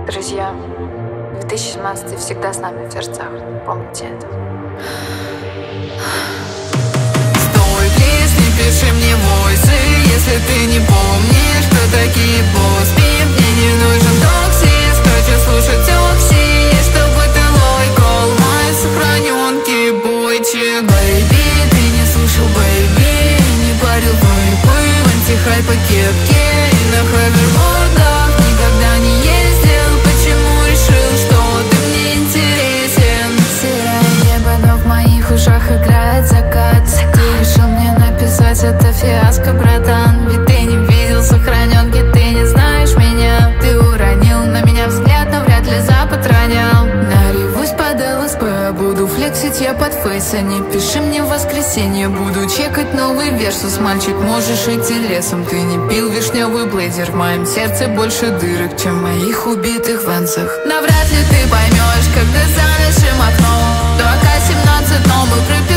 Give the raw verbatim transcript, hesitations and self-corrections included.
Друзья, две тысячи семнадцатый всегда с нами в сердцах. Помните это. Стой, плиз, не пиши мне войсы, если ты не помнишь, кто такие боссы. Мне не нужен токсис, хочу слушать окси, и чтобы ты лайкал мои сохраненки, бойчик. Бэйби, ты не слушал, бэйби, не парил вайпы в антихайп по кепке и на хавербордах никогда не ездил. Почему решил, что ты мне интересен? Серое небо, но в моих ушах играет закат. Ты решил мне написать это фиаско, братан. Ведь ты не видел сохраненки, ты не знаешь меня. Ты уронил на меня взгляд, но вряд ли запад ронял. Наревусь под ЛСП, буду флексить я под фейса. Не пиши мне в воскресенье, буду чекать новый версус. Мальчик, можешь идти лесом, ты не пил вишневый блейзер. В моем сердце больше дырок, чем в моих убитых венсах. Навряд ли ты поймешь, когда за нашим окном два ка семнадцать, но мы прыгаем.